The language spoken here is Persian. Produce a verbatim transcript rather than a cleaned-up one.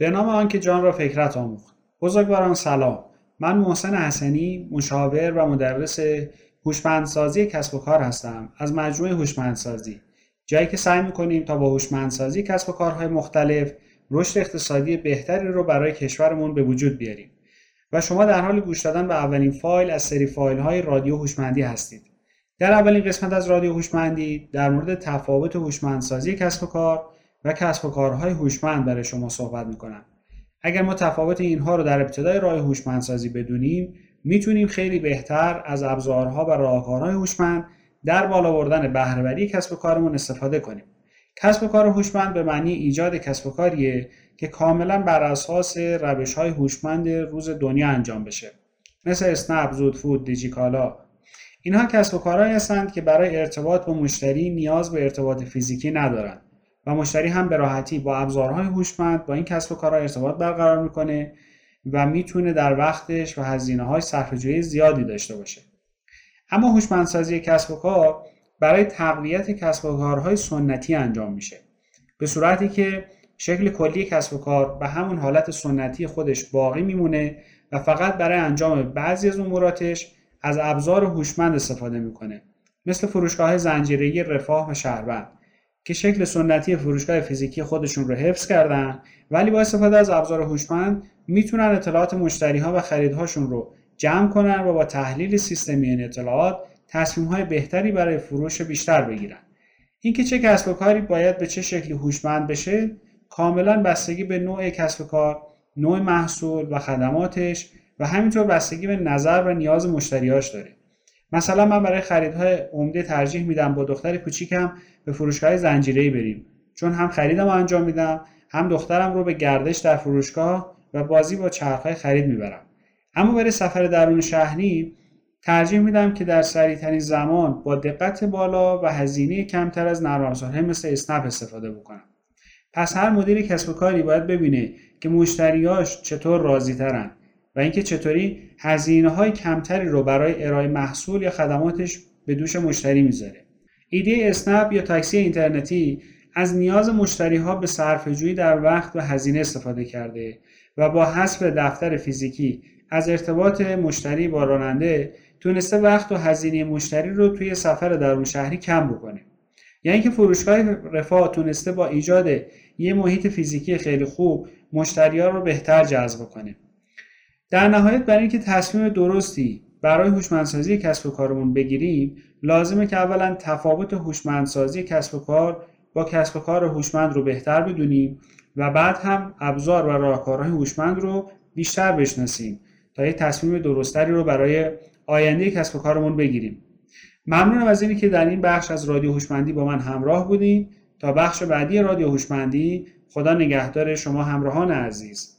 به نام آنکه جان را فکرت آموخت. بزرگواران سلام. من محسن حسنی، مشاور و مدرس هوشمندسازی کسب و کار هستم از مجموعه هوشمندسازی. جایی که سعی می‌کنیم تا با هوشمندسازی کسب و کارهای مختلف رشد اقتصادی بهتری رو برای کشورمون به وجود بیاریم. و شما در حال گوش دادن به اولین فایل از سری فایل‌های رادیو هوشمندی هستید. در اولین قسمت از رادیو هوشمندی در مورد تفاوت هوشمندسازی کسب و کار و کسب و کارهای هوشمند برای شما صحبت می‌کنم. اگر ما تفاوت اینها رو در ابتدای راه هوشمندسازی بدونیم، میتونیم خیلی بهتر از ابزارها و راهکارهای هوشمند در بالا بردن بهره‌وری کسب و کارمون استفاده کنیم. کسب و کار هوشمند به معنی ایجاد کسب و کاریه که کاملا بر اساس روش‌های هوشمند روز دنیا انجام بشه. مثل اسنپ، زودفود، دیجیکالا. اینها کسب و کارهایی هستند که برای ارتباط با مشتری نیاز به ارتباط فیزیکی ندارند و مشتری هم به راحتی با ابزارهای هوشمند با این کسب و کارها ارتباط برقرار میکنه و میتونه در وقتش و هزینه‌های صرفه‌جویی زیادی داشته باشه. اما هوشمندسازی کسب و کار برای تقویت کسب و کارهای سنتی انجام میشه، به صورتی که شکل کلی کسب و کار به همون حالت سنتی خودش باقی میمونه و فقط برای انجام بعضی از اموراتش از ابزار هوشمند استفاده میکنه، مثل فروشگاه زنجیره‌ای رفاه و شهروند که شکل سنتی فروشگاه فیزیکی خودشون رو حفظ کردن، ولی با استفاده از ابزار هوشمند میتونن اطلاعات مشتری‌ها و خریدهاشون رو جمع کنن و با تحلیل سیستمی این اطلاعات تصمیم‌های بهتری برای فروش بیشتر بگیرن. اینکه چه کسب و کاری باید به چه شکلی هوشمند بشه کاملاً بستگی به نوع کسب و کار، نوع محصول و خدماتش و همینطور بستگی به نظر و نیاز مشتریاش داره. مثلا من برای خریدهای عمده ترجیح میدم با دختر کوچیکم به فروشگاه زنجیره‌ای بریم، چون هم خریدم رو انجام میدم، هم دخترم رو به گردش در فروشگاه و بازی با چرخهای خرید میبرم. اما برای سفر درون شهری ترجیح میدم که در سریع‌ترین زمان با دقت بالا و هزینه کمتر از نرم افزارهای مثل اسنپ استفاده بکنم. پس هر مدیر کسب و کاری باید ببینه که مشتریاش چطور راضی ترن و اینکه چطوری هزینه‌های کمتری رو برای ارائه محصول یا خدماتش به دوش مشتری میذاره. ایده اسنپ یا تاکسی اینترنتی از نیاز مشتری‌ها به صرفه‌جویی در وقت و هزینه استفاده کرده و با حذف دفتر فیزیکی از ارتباط مشتری با راننده تونسته وقت و هزینه مشتری رو توی سفر درون شهری کم بکنه. یعنی که فروشگاه رفاه تونسته با ایجاد یه محیط فیزیکی خیلی خوب مشتری‌ها رو بهتر جذب کنه. در نهایت برای اینکه تصمیم درستی برای هوشمندسازی کسب و کارمون بگیریم، لازمه که اولا تفاوت هوشمندسازی کسب و کار با کسب و کار هوشمند رو بهتر بدونیم و بعد هم ابزار و راهکارهای هوشمند رو بیشتر بشناسیم تا یک تصمیم درستری رو برای آینده کسب و کارمون بگیریم. ممنونم از اینکه در این بخش از رادیو هوشمندی با من همراه بودین. تا بخش بعدی رادیو هوشمندی، خدا نگهدار شما همراهان عزیز.